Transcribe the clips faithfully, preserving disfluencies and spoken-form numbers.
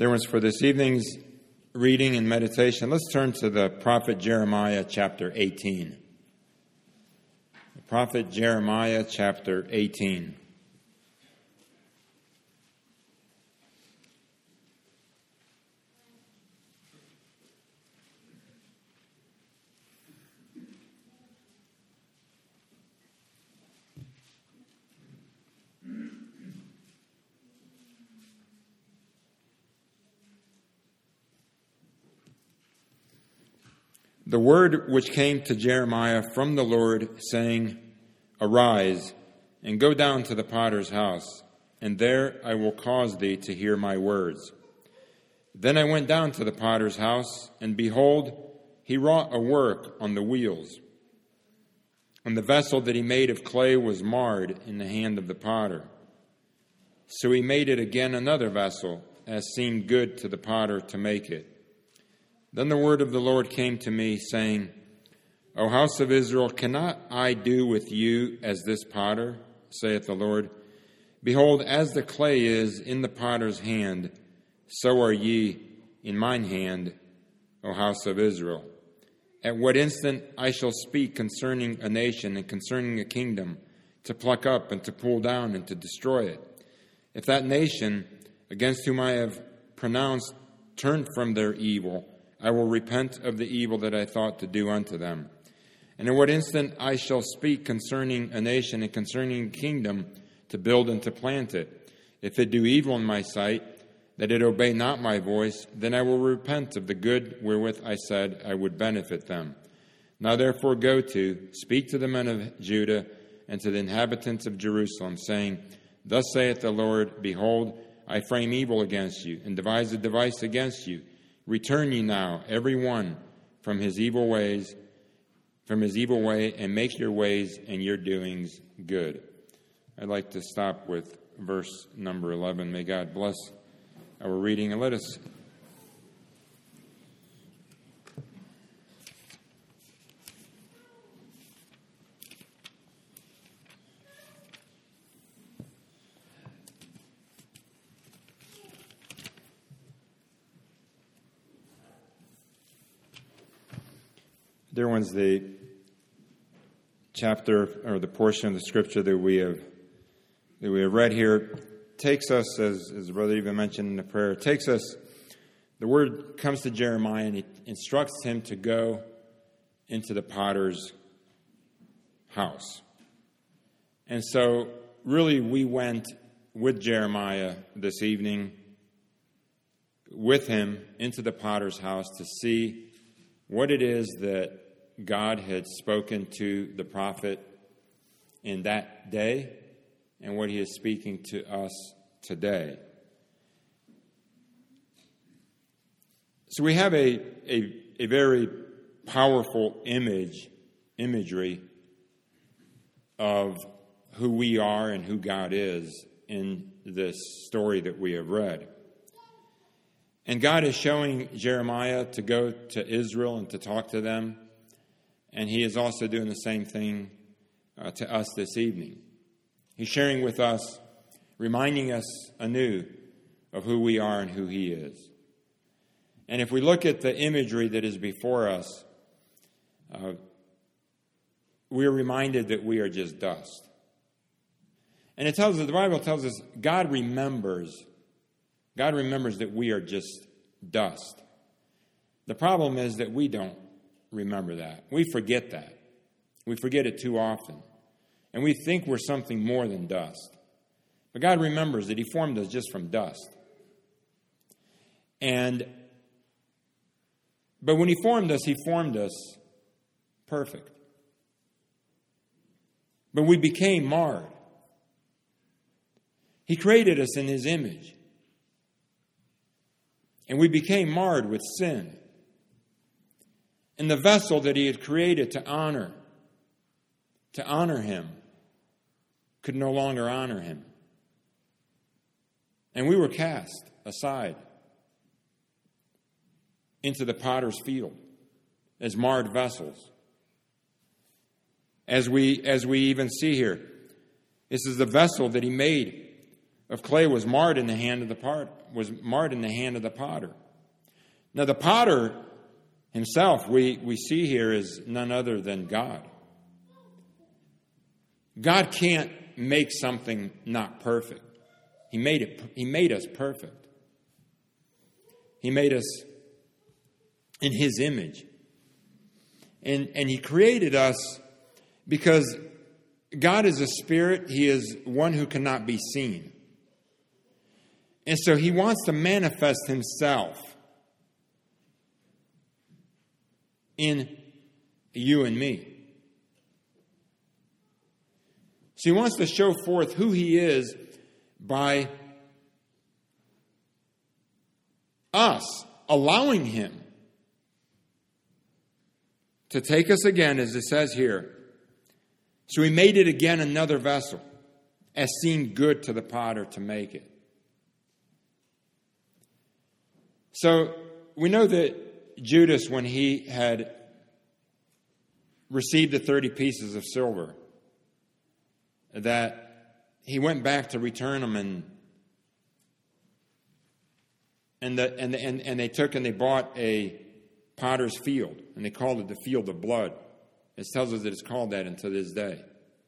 There was for this evening's reading and meditation. Let's turn to the prophet Jeremiah chapter eighteen. The prophet Jeremiah chapter eighteen. The word which came to Jeremiah from the Lord, saying, Arise, and go down to the potter's house, and there I will cause thee to hear my words. Then I went down to the potter's house, and behold, he wrought a work on the wheels. And the vessel that he made of clay was marred in the hand of the potter. So he made it again another vessel, as seemed good to the potter to make it. Then the word of the Lord came to me, saying, O house of Israel, cannot I do with you as this potter, saith the Lord? Behold, as the clay is in the potter's hand, so are ye in mine hand, O house of Israel. At what instant I shall speak concerning a nation and concerning a kingdom, to pluck up and to pull down and to destroy it. If that nation, against whom I have pronounced, turn from their evil, I will repent of the evil that I thought to do unto them. And in what instant I shall speak concerning a nation and concerning a kingdom, to build and to plant it. If it do evil in my sight, that it obey not my voice, then I will repent of the good wherewith I said I would benefit them. Now therefore go to, speak to the men of Judah and to the inhabitants of Jerusalem, saying, Thus saith the Lord, Behold, I frame evil against you, and devise a device against you. Return ye now, every one, from his evil ways, from his evil way, and make your ways and your doings good. I'd like to stop with verse number eleven. May God bless our reading, and let us Dear ones, the chapter or the portion of the scripture that we have that we have read here takes us, as, as Brother even mentioned in the prayer, takes us, the word comes to Jeremiah and he instructs him to go into the potter's house. And so really we went with Jeremiah this evening, with him into the potter's house to see what it is that God had spoken to the prophet in that day and what he is speaking to us today. So we have a, a, a very powerful image, imagery of who we are and who God is in this story that we have read. And God is showing Jeremiah to go to Israel and to talk to them. And he is also doing the same thing uh, to us this evening. He's sharing with us, reminding us anew of who we are and who he is. And if we look at the imagery that is before us, uh, we are reminded that we are just dust. And it tells us, the Bible tells us, God remembers God remembers that we are just dust. The problem is that we don't remember that. We forget that. We forget it too often. And we think we're something more than dust. But God remembers that he formed us just from dust. And, but when he formed us, he formed us perfect. But we became marred. He created us in his image. And we became marred with sin. And the vessel that he had created to honor, to honor him, could no longer honor him. And we were cast aside into the potter's field as marred vessels. As we, as we even see here, this is the vessel that he made of clay was marred in the hand of the part was marred in the hand of the potter. Now the potter himself, we, we see here, is none other than God. God can't make something not perfect. He made it. He made us perfect. He made us in His image. And, and He created us because God is a spirit. He is one who cannot be seen. And so He wants to manifest Himself in you and me. So He wants to show forth who He is by us allowing Him to take us again, as it says here. So He made it again another vessel, as seemed good to the potter to make it. So we know that Judas, when he had received the thirty pieces of silver, that he went back to return them, and and the, and, and and they took and they bought a potter's field, and they called it the field of blood. It tells us that it's called that until this day.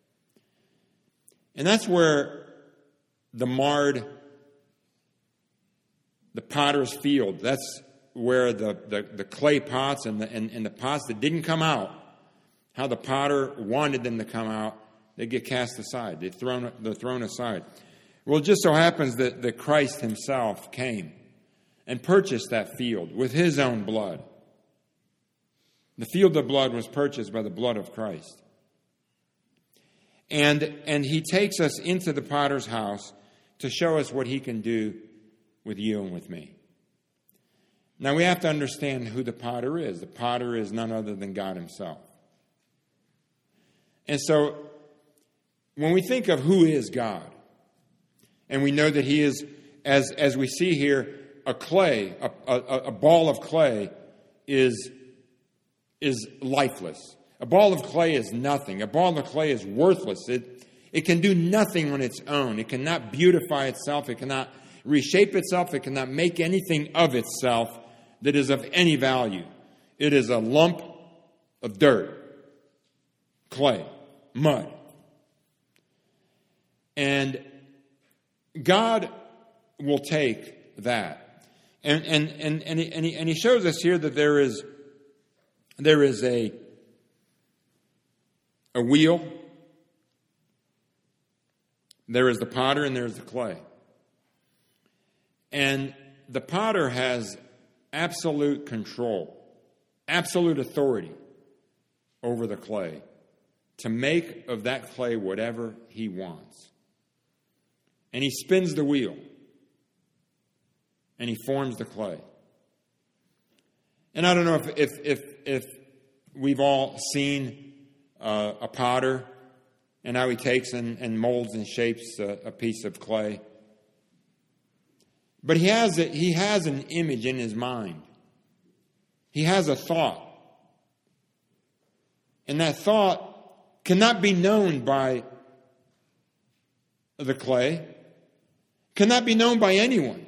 And that's where the marred, the potter's field, that's where the, the, the clay pots and the, and, and the pots that didn't come out, how the potter wanted them to come out, they get cast aside. They're thrown, they're thrown aside. Well, it just so happens that, that Christ Himself came and purchased that field with His own blood. The field of blood was purchased by the blood of Christ. And, and He takes us into the potter's house to show us what He can do with you and with me. Now we have to understand who the potter is. The potter is none other than God Himself. And so when we think of who is God, and we know that He is, as, as we see here, a clay, a, a, a ball of clay is, is lifeless. A ball of clay is nothing. A ball of clay is worthless. It, it can do nothing on its own. It cannot beautify itself. It cannot reshape itself. It cannot make anything of itself that is of any value. It is a lump of dirt, clay, mud. And God will take that. And and and and he, and he, and he shows us here that there is there is a a wheel. There is the potter and there is the clay. And the potter has absolute control, absolute authority over the clay to make of that clay whatever he wants. And he spins the wheel and he forms the clay. And I don't know if if if, if we've all seen uh, a potter and how he takes and, and molds and shapes a, a piece of clay. But he has a, he has an image in his mind. He has a thought. And that thought cannot be known by the clay, cannot be known by anyone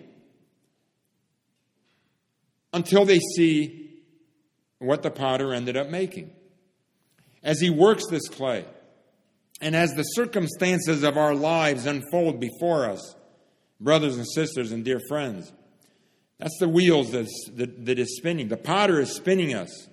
until they see what the potter ended up making. As he works this clay, and as the circumstances of our lives unfold before us, brothers and sisters and dear friends, that's the wheels that's, that, that is spinning. The potter is spinning us.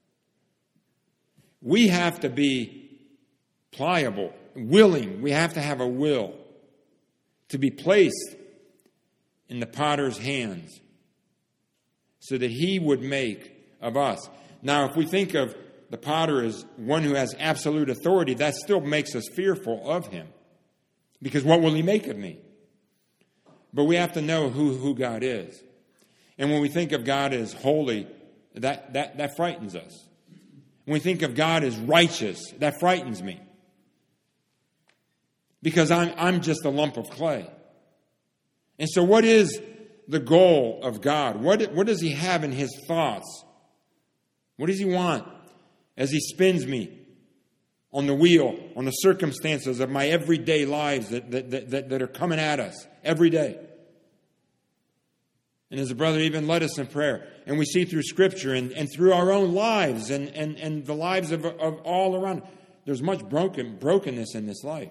We have to be pliable, willing. We have to have a will to be placed in the potter's hands so that he would make of us. Now, if we think of the potter as one who has absolute authority, that still makes us fearful of him. Because what will he make of me? But we have to know who, who God is. And when we think of God as holy, that, that, that frightens us. When we think of God as righteous, that frightens me. Because I'm, I'm just a lump of clay. And so what is the goal of God? What, what does he have in his thoughts? What does he want as he spins me on the wheel, on the circumstances of my everyday lives that, that, that, that are coming at us every day. And as a brother even led us in prayer, and we see through Scripture and, and through our own lives and, and, and the lives of, of all around, there's much broken brokenness in this life.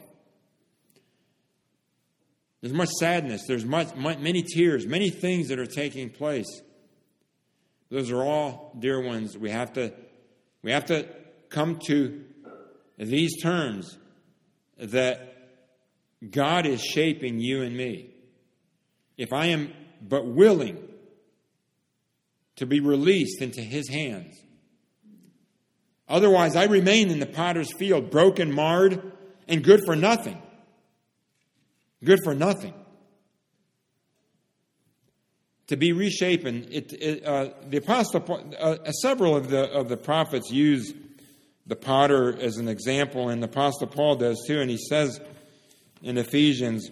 There's much sadness. There's much, much, many tears, many things that are taking place. Those are all, dear ones, we have to, we have to come to these terms that God is shaping you and me. If I am but willing to be released into His hands. Otherwise, I remain in the potter's field, broken, marred, and good for nothing. Good for nothing. To be reshapen, it, it, uh, the apostle, uh, several of the of the prophets use the potter as an example, and the Apostle Paul does too. And he says in Ephesians,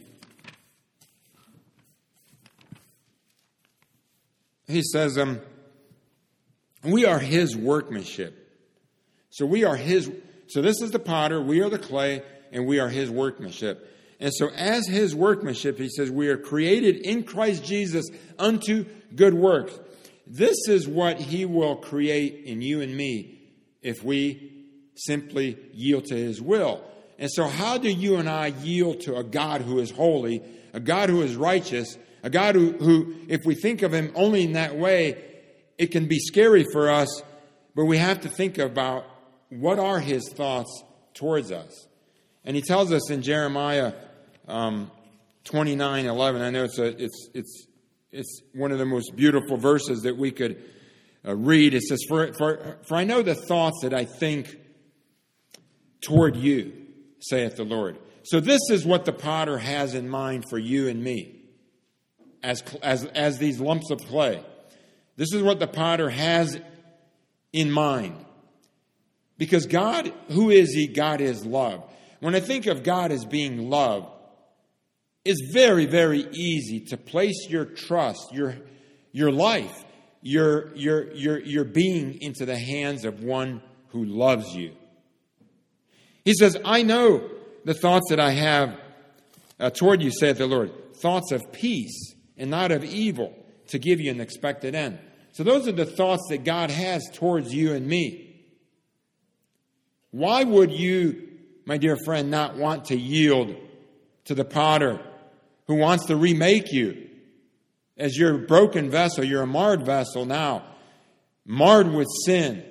he says, um, we are His workmanship. So we are His. So this is the potter, we are the clay, and we are His workmanship. And so as His workmanship, he says, we are created in Christ Jesus unto good works. This is what He will create in you and me if we simply yield to His will. And so how do you and I yield to a God who is holy, a God who is righteous, a God who, who, if we think of Him only in that way, it can be scary for us, but we have to think about what are His thoughts towards us. And He tells us in Jeremiah um, twenty-nine eleven, I know it's, a, it's, it's, it's one of the most beautiful verses that we could uh, read. It says, for, for, for I know the thoughts that I think toward you, saith the Lord. So this is what the potter has in mind for you and me. As, as, as these lumps of clay. This is what the potter has in mind. Because God, who is He? God is love. When I think of God as being love, it's very, very easy to place your trust, your, your life, your, your, your, your being into the hands of one who loves you. He says, I know the thoughts that I have uh, toward you, saith the Lord, thoughts of peace and not of evil, to give you an expected end. So those are the thoughts that God has towards you and me. Why would you, my dear friend, not want to yield to the potter who wants to remake you as your broken vessel? You're a marred vessel now, marred with sin.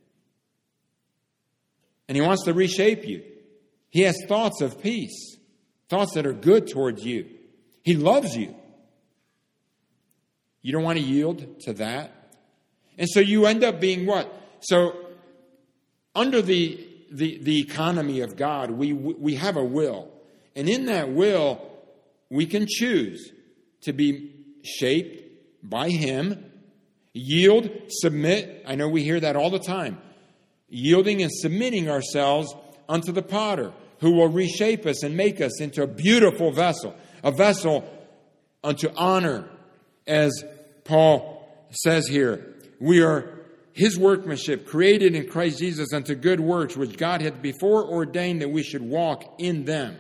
And He wants to reshape you. He has thoughts of peace, thoughts that are good towards you. He loves you. You don't want to yield to that. And so you end up being what? So under the, the, the economy of God, we, we have a will. And in that will, we can choose to be shaped by Him, yield, submit. I know we hear that all the time. Yielding and submitting ourselves unto the potter, who will reshape us and make us into a beautiful vessel, a vessel unto honor. As Paul says here, we are His workmanship, created in Christ Jesus unto good works, which God had before ordained that we should walk in them.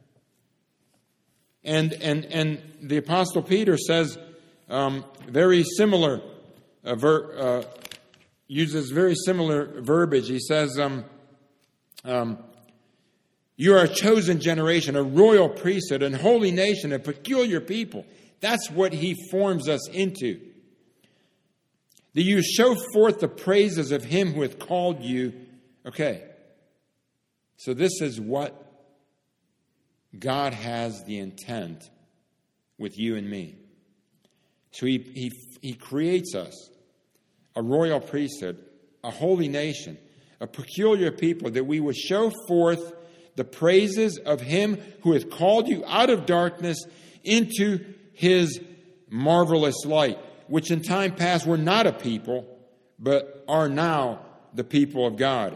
And and and the Apostle Peter says um, very similar, uh, ver, uh, uses very similar verbiage. He says, um, um, you are a chosen generation, a royal priesthood, a holy nation, a peculiar people. That's what He forms us into. That you show forth the praises of Him who hath called you. Okay. So this is what God has the intent with you and me. So he, he, he creates us a royal priesthood, a holy nation, a peculiar people, that we would show forth the praises of Him who hath called you out of darkness into His marvelous light, which in time past were not a people, but are now the people of God,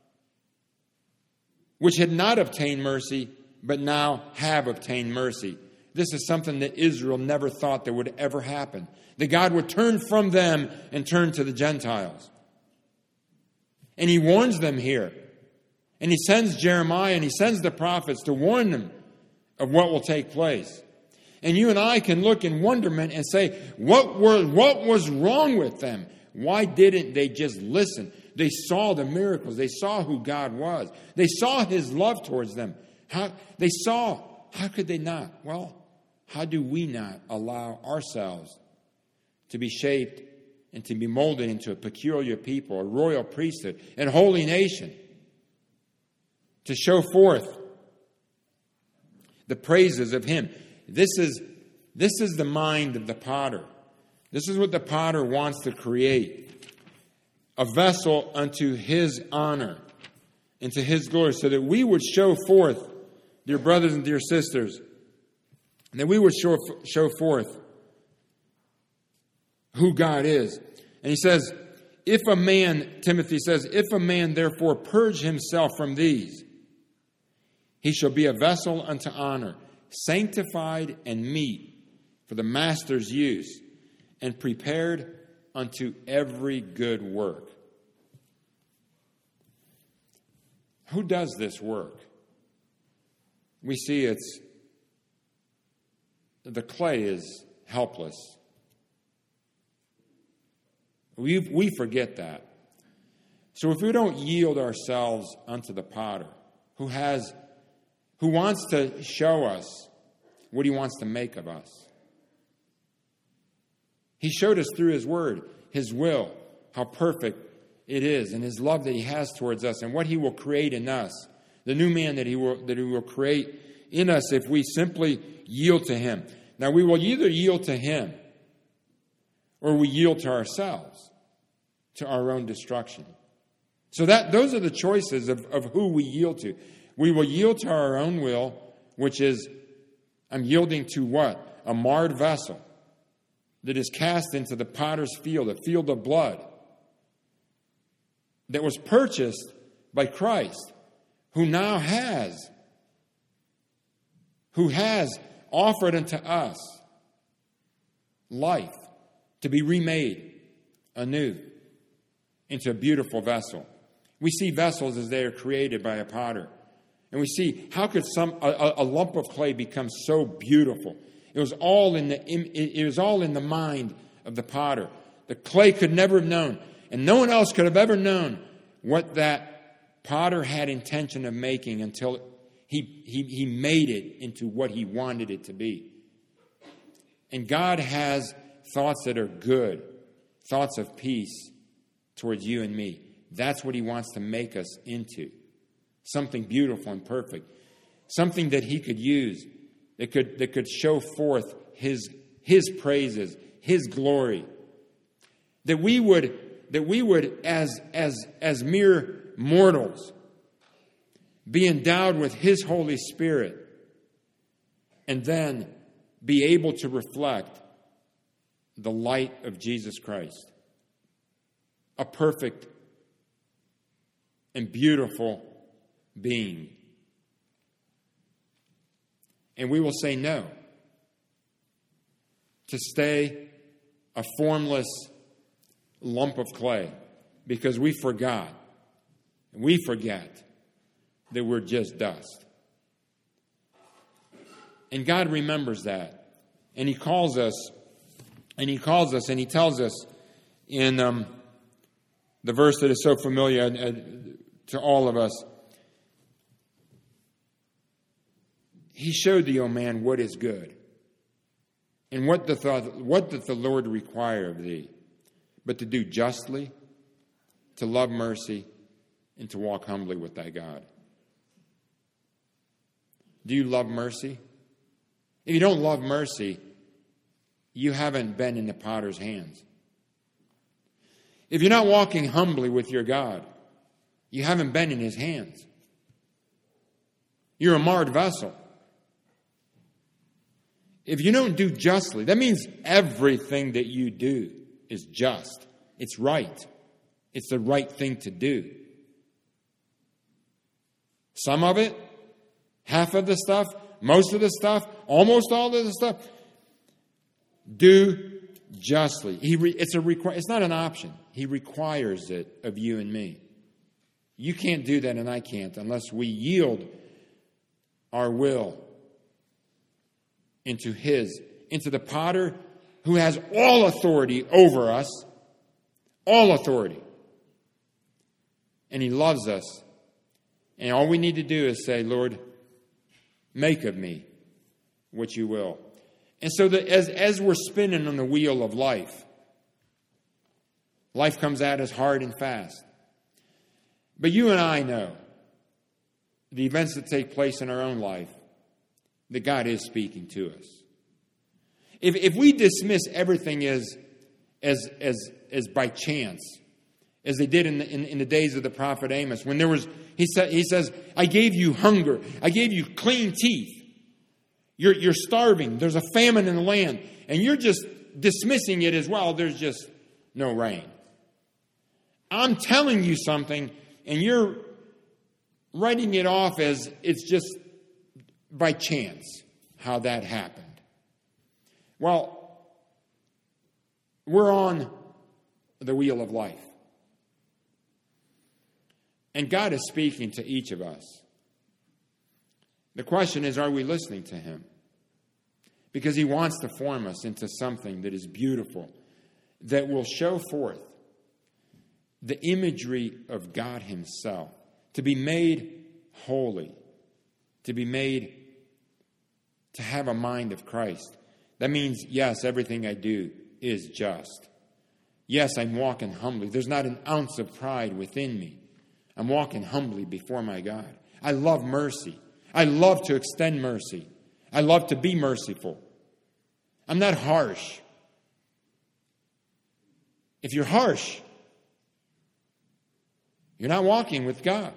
which had not obtained mercy, but now have obtained mercy. This is something that Israel never thought that would ever happen. That God would turn from them and turn to the Gentiles. And He warns them here. And he sends Jeremiah and he sends the prophets to warn them of what will take place. And you and I can look in wonderment and say, what were, what was wrong with them? Why didn't they just listen? They saw the miracles. They saw who God was. They saw his love towards them. How, they saw, how could they not? Well, how do we not allow ourselves to be shaped and to be molded into a peculiar people, a royal priesthood, and holy nation, to show forth the praises of him? This is, this is the mind of the potter. This is what the potter wants to create. A vessel unto his honor and to his glory, so that we would show forth, dear brothers and dear sisters, that we would show, show forth who God is. And he says, if a man, Timothy says, if a man therefore purge himself from these, he shall be a vessel unto honor, sanctified and meet for the master's use, and prepared unto every good work. Who does this work? We see it's the clay is helpless. We we forget that. So if we don't yield ourselves unto the potter, who has who wants to show us what he wants to make of us. He showed us through his word, his will, how perfect it is, and his love that he has towards us, and what he will create in us, the new man that he will that he will create in us if we simply yield to him. Now, we will either yield to him or we yield to ourselves, to our own destruction. So that those are the choices of, of who we yield to. We will yield to our own will, which is, I'm yielding to what? A marred vessel that is cast into the potter's field, a field of blood, that was purchased by Christ, who now has, who has offered unto us life to be remade anew into a beautiful vessel. We see vessels as they are created by a potter. And we see, how could some a, a lump of clay become so beautiful? It was all in the it was all in the mind of the potter. The clay could never have known, and no one else could have ever known what that potter had intention of making until he he, he made it into what he wanted it to be. And God has thoughts that are good, thoughts of peace towards you and me. That's what he wants to make us into. Something beautiful and perfect. Something that he could use, that could that could show forth his his praises, his glory. That we would that we would as as as mere mortals be endowed with his Holy Spirit, and then be able to reflect the light of Jesus Christ. A perfect and beautiful being. And we will say no to stay a formless lump of clay because we forgot, we forget that we're just dust. And God remembers that. And he calls us, and he calls us, and he tells us in um, the verse that is so familiar uh, to all of us. He showed thee, O man, what is good, and what doth the, what doth the Lord require of thee, but to do justly, to love mercy, and to walk humbly with thy God. Do you love mercy? If you don't love mercy, you haven't been in the potter's hands. If you're not walking humbly with your God, you haven't been in his hands. You're a marred vessel. If you don't do justly, that means everything that you do is just. It's right. It's the right thing to do. Some of it, half of the stuff, most of the stuff, almost all of the stuff, do justly. He re, it's a requ- It's not an option. He requires it of you and me. You can't do that, and I can't, unless we yield our will into His, into the potter who has all authority over us, all authority. And He loves us. And all we need to do is say, Lord, make of me what you will. And so that as, as we're spinning on the wheel of life, life comes at us hard and fast. But you and I know the events that take place in our own life, that God is speaking to us. If if we dismiss everything as as as as by chance, as they did in the, in, in the days of the prophet Amos, when there was he said he says, I gave you hunger, I gave you clean teeth. You're you're starving. There's a famine in the land, and you're just dismissing it as well. There's just no rain. I'm telling you something, and you're writing it off as it's just by chance how that happened. Well, we're on the wheel of life. And God is speaking to each of us. The question is, are we listening to Him? Because He wants to form us into something that is beautiful, that will show forth the imagery of God Himself, to be made holy, to be made to have a mind of Christ. That means, yes, everything I do is just. Yes, I'm walking humbly. There's not an ounce of pride within me. I'm walking humbly before my God. I love mercy. I love to extend mercy. I love to be merciful. I'm not harsh. If you're harsh, you're not walking with God.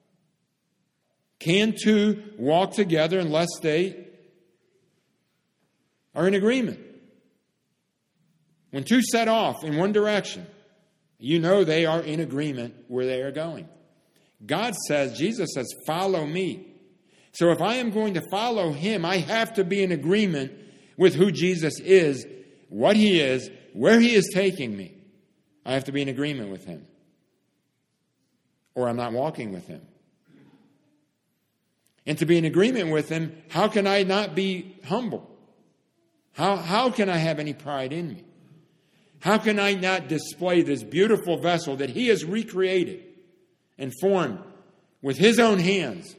Can two walk together unless they are in agreement? When two set off in one direction, you know they are in agreement where they are going. God says, Jesus says, follow me. So if I am going to follow Him, I have to be in agreement with who Jesus is, what He is, where He is taking me. I have to be in agreement with Him, or I'm not walking with Him. And to be in agreement with Him, how can I not be humble? How, how can I have any pride in me? How can I not display this beautiful vessel that He has recreated and formed with His own hands,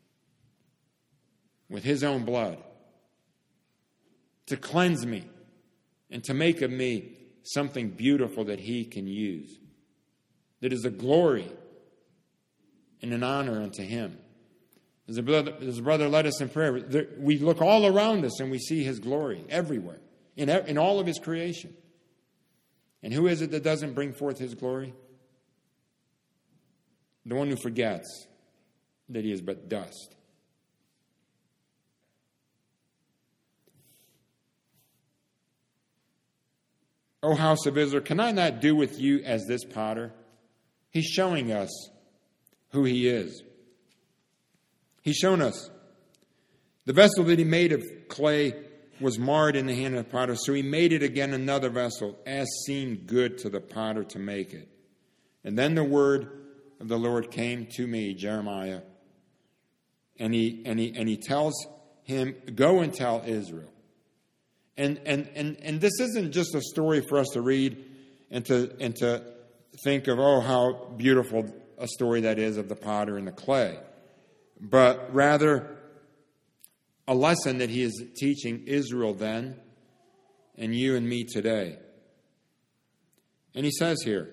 with His own blood, to cleanse me and to make of me something beautiful that He can use, that is a glory and an honor unto Him. As a brother, as a brother led us in prayer, there, we look all around us and we see His glory everywhere, in, in all of His creation. And who is it that doesn't bring forth His glory? The one who forgets that he is but dust. O house of Israel, can I not do with you as this potter? He's showing us who He is. He's shown us the vessel that He made of clay was marred in the hand of the potter, so He made it again another vessel, as seemed good to the potter to make it. And then the word of the Lord came to me, Jeremiah, and he and he and he tells him, go and tell Israel. And and and and this isn't just a story for us to read and to and to think of, oh, how beautiful a story that is of the potter and the clay, but rather a lesson that He is teaching Israel then and you and me today. And He says here,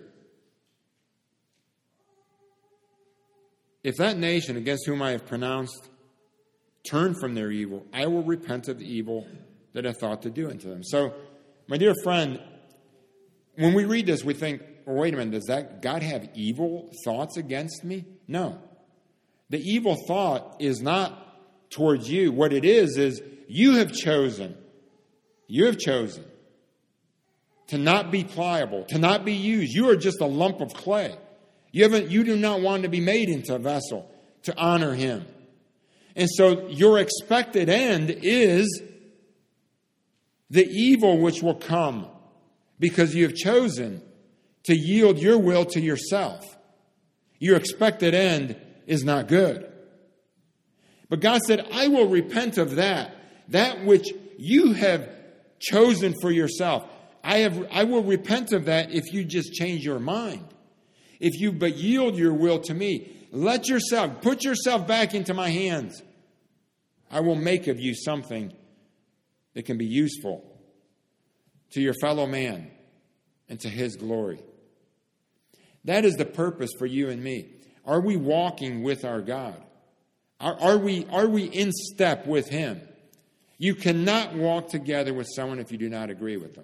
if that nation against whom I have pronounced turn from their evil, I will repent of the evil that I thought to do unto them. So, my dear friend, when we read this, we think, well, wait a minute, does that God have evil thoughts against me? No. The evil thought is not towards you. What it is, is you have chosen, you have chosen to not be pliable, to not be used. You are just a lump of clay. You haven't, you do not want to be made into a vessel to honor Him. And so your expected end is the evil which will come because you have chosen to yield your will to yourself Your expected end is not good. But God said, I will repent of that, that which you have chosen for yourself. I have, I will repent of that if you just change your mind. If you but yield your will to me. Let yourself, put yourself back into my hands. I will make of you something that can be useful to your fellow man and to his glory. That is the purpose for you and me. Are we walking with our God? Are, are we, are we in step with him? You cannot walk together with someone if you do not agree with them.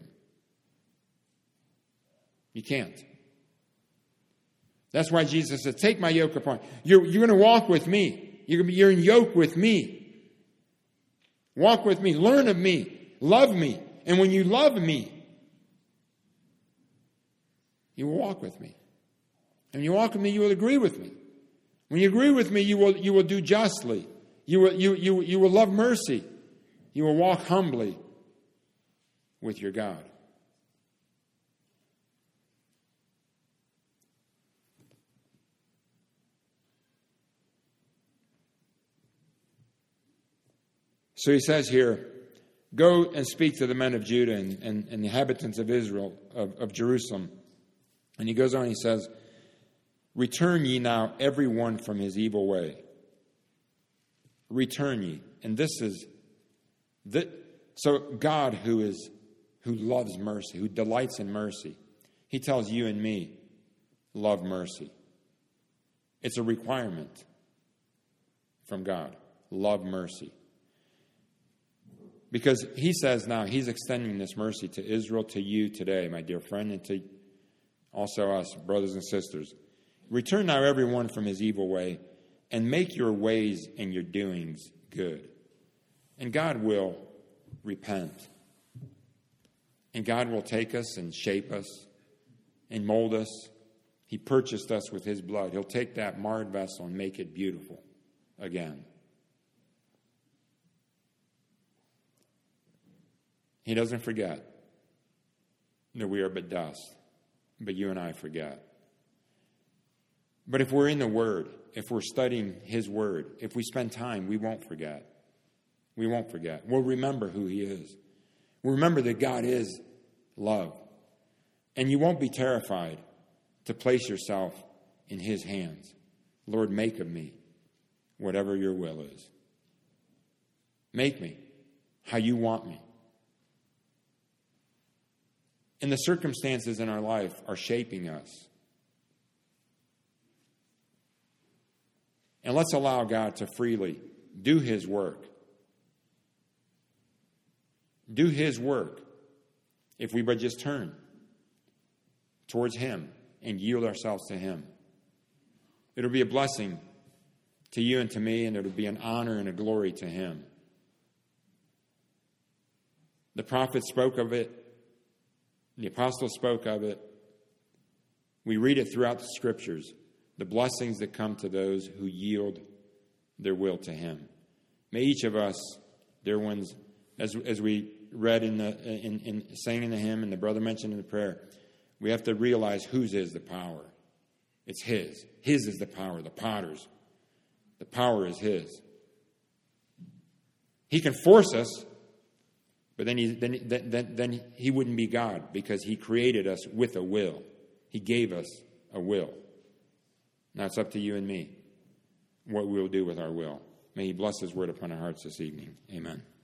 You can't. That's why Jesus said, take my yoke upon you. You're, you're going to walk with me. You're, going to be, you're in yoke with me. Walk with me. Learn of me. Love me. And when you love me, you will walk with me. And when you walk with me, you will agree with me. When you agree with me, you will, you will do justly. You will, you, you, you will love mercy. You will walk humbly with your God. So he says here, go and speak to the men of Judah and, and, and the inhabitants of Israel, of, of Jerusalem. And he goes on, he says, return ye now every one from his evil way. Return ye. And this is, the, so God who is, who loves mercy, who delights in mercy, he tells you and me, love mercy. It's a requirement from God. Love mercy. Because he says now, he's extending this mercy to Israel, to you today, my dear friend, and to also us, brothers and sisters. Return now every one from his evil way, and make your ways and your doings good. And God will repent. And God will take us and shape us and mold us. He purchased us with his blood. He'll take that marred vessel and make it beautiful again. He doesn't forget that we are but dust, but you and I forget. But if we're in the Word, if we're studying his Word, if we spend time, we won't forget. We won't forget. We'll remember who he is. We'll remember that God is love. And you won't be terrified to place yourself in his hands. Lord, make of me whatever your will is. Make me how you want me. And the circumstances in our life are shaping us. And let's allow God to freely do his work. Do his work if we but just turn towards him and yield ourselves to him. It'll be a blessing to you and to me, and it'll be an honor and a glory to him. The prophet spoke of it. The apostle spoke of it. We read it throughout the scriptures. The blessings that come to those who yield their will to him. May each of us, dear ones, as, as we read in the in, in sang in the hymn and the brother mentioned in the prayer, we have to realize whose is the power. It's his. His is the power, the potter's. The power is his. He can force us, but then he, then, then, then he wouldn't be God, because he created us with a will. He gave us a will. Now it's up to you and me what we'll do with our will. May he bless his word upon our hearts this evening. Amen.